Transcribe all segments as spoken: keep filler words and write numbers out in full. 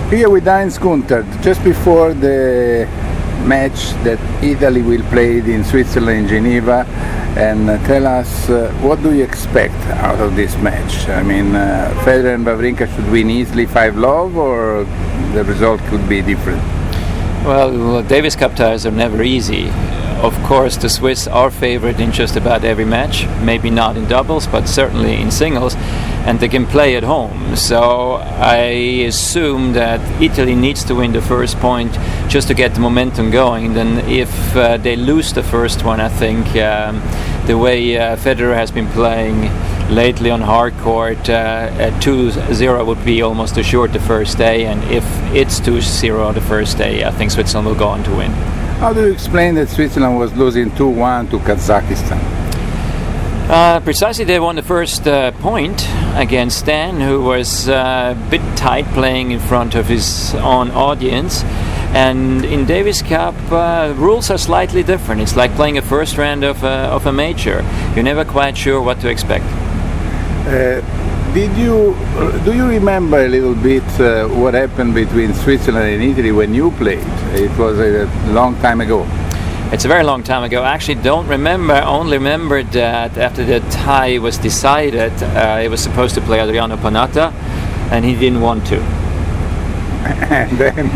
Here with Heinz Gunther, just before the match that Italy will play in Switzerland, in Geneva, and uh, tell us uh, what do you expect out of this match? I mean, uh, Federer and Wawrinka should win easily five love, or the result could be different? Well, Davis Cup ties are never easy. Of course, the Swiss are favored in just about every match, maybe not in doubles, but certainly in singles, and they can play at home. So I assume that Italy needs to win the first point just to get the momentum going. Then if uh, they lose the first one, I think um, the way uh, Federer has been playing lately on hard court, uh, at two zero would be almost assured the first day, and if it's two zero the first day, I think Switzerland will go on to win. How do you explain that Switzerland was losing two one to Kazakhstan? Uh, precisely, they won the first uh, point against Stan, who was uh, a bit tight playing in front of his own audience. And in Davis Cup, uh, rules are slightly different. It's like playing a first round of a, of a major. You're never quite sure what to expect. Uh, did you do you remember a little bit uh, what happened between Switzerland and Italy when you played? It was a long time ago. It's a very long time ago. I actually don't remember. I only remember that after the tie was decided, uh, he was supposed to play Adriano Panatta, and he didn't want to. And then,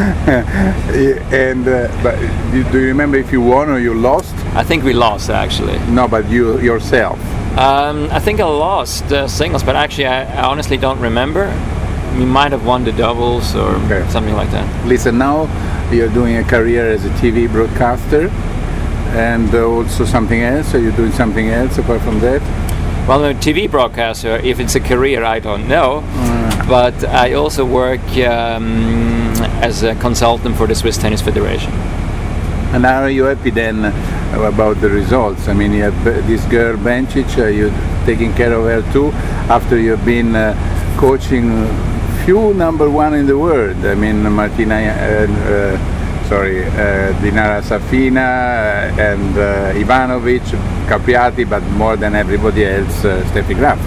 uh, and uh, but do you remember if you won or you lost? I think we lost, actually. No, but you yourself. Um, I think I lost uh, singles, but actually I, I honestly don't remember. We might have won the doubles or okay. something like that. Listen, now you're doing a career as a T V broadcaster and uh, also something else. Are you doing something else apart from that? Well, I'm a T V broadcaster. If it's a career, I don't know. Mm. But I also work um, as a consultant for the Swiss Tennis Federation. And how are you happy then about the results? I mean, you have this girl Bencic, are you taking care of her too after you've been uh, coaching few number one in the world? I mean, Martina, uh, uh, sorry, uh, Dinara Safina and uh, Ivanovic, Capriati, but more than everybody else, uh, Steffi Graf.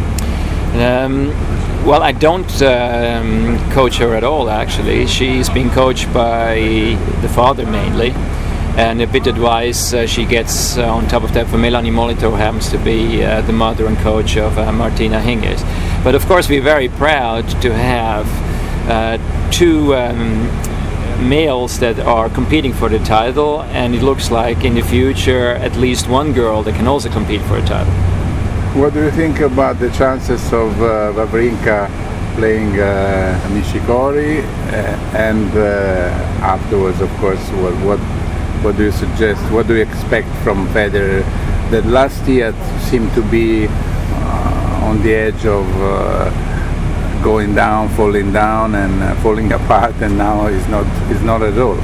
Um, well, I don't um, coach her at all, actually. She's been coached by the father mainly. And a bit of advice uh, she gets uh, on top of that for Melanie Molitor, who happens to be uh, the mother and coach of uh, Martina Hingis. But of course we're very proud to have uh, two um, males that are competing for the title, and it looks like in the future at least one girl that can also compete for a title. What do you think about the chances of uh, Wawrinka playing uh, Nishikori uh, and uh, afterwards, of course, what, what What do you suggest? What do you expect from Federer that last year seemed to be uh, on the edge of uh, going down, falling down and uh, falling apart, and now is not is not at all?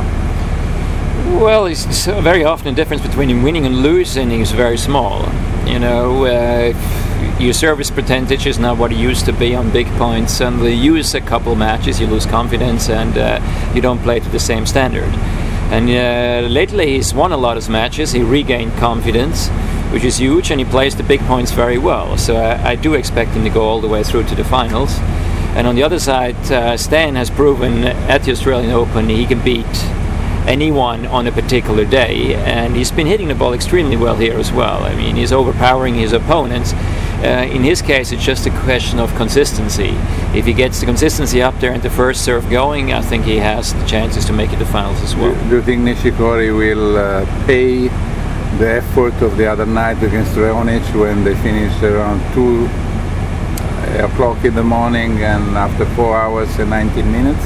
Well, it's very often the difference between winning and losing is very small. You know, uh, your service percentage is not what it used to be on big points, and you use a couple matches, you lose confidence, and uh, you don't play to the same standard. And uh, lately he's won a lot of matches, he regained confidence, which is huge, and he plays the big points very well. So I, I do expect him to go all the way through to the finals. And on the other side, uh, Stan has proven at the Australian Open he can beat anyone on a particular day, and he's been hitting the ball extremely well here as well. I mean, he's overpowering his opponents. Uh, in his case, it's just a question of consistency. If he gets the consistency up there and the first serve going, I think he has the chances to make it to finals as well. Do, do you think Nishikori will uh, pay the effort of the other night against Raonic when they finished around two o'clock in the morning and after four hours and nineteen minutes?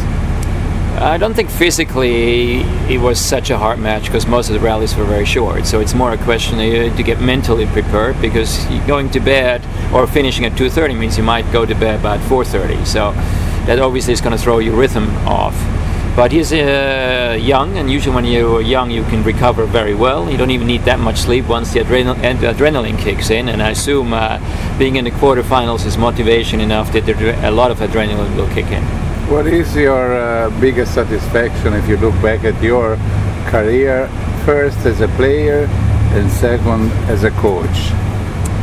I don't think physically it was such a hard match because most of the rallies were very short. So it's more a question of to get mentally prepared, because going to bed or finishing at two thirty means you might go to bed about four thirty. So that obviously is going to throw your rhythm off. But he's uh, young, and usually when you're young you can recover very well. You don't even need that much sleep once the, adrenal- and the adrenaline kicks in. And I assume uh, being in the quarterfinals is motivation enough that there, a lot of adrenaline will kick in. What is your uh, biggest satisfaction if you look back at your career, first as a player and second as a coach?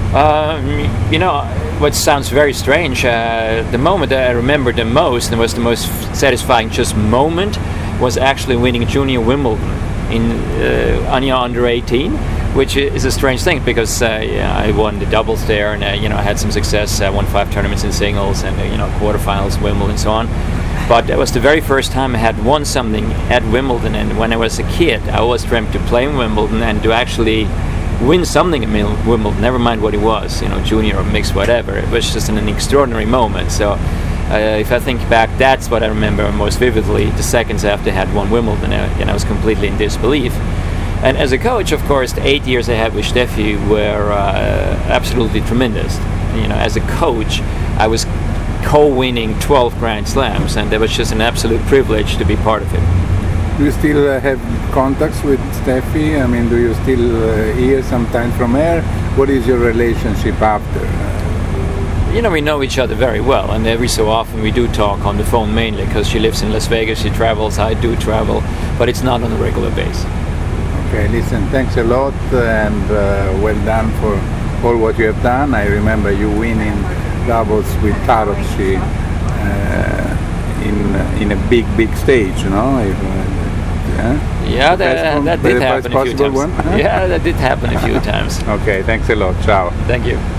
Um, you know, what sounds very strange, uh, the moment that I remember the most, and was the most satisfying just moment, was actually winning Junior Wimbledon in uh, Anya under eighteen, which is a strange thing because uh, yeah, I won the doubles there, and uh, you know, I had some success. I won five tournaments in singles, and uh, you know, quarterfinals, Wimbledon, and so on. But that was the very first time I had won something at Wimbledon, and when I was a kid, I always dreamt to play in Wimbledon and to actually win something at Wimbledon, never mind what it was, you know, junior or mixed, whatever. It was just an, an extraordinary moment. So uh, if I think back, that's what I remember most vividly, the seconds after I had won Wimbledon, and I was completely in disbelief. And as a coach, of course, the eight years I had with Steffi were uh, absolutely tremendous. You know, as a coach, I was co-winning twelve Grand Slams, and it was just an absolute privilege to be part of it. Do you still uh, have contacts with Steffi? I mean, do you still uh, hear sometimes from her? What is your relationship after? You know, we know each other very well, and every so often we do talk on the phone, mainly because she lives in Las Vegas, she travels, I do travel, but it's not on a regular basis. Okay, listen, thanks a lot, and uh, well done for all what you have done. I remember you winning doubles with Tarocci uh, in in a big, big stage, you know? If, uh, Yeah, yeah that, that did happen a few times. One, huh? Yeah, that did happen a few times. Okay, thanks a lot. Ciao. Thank you.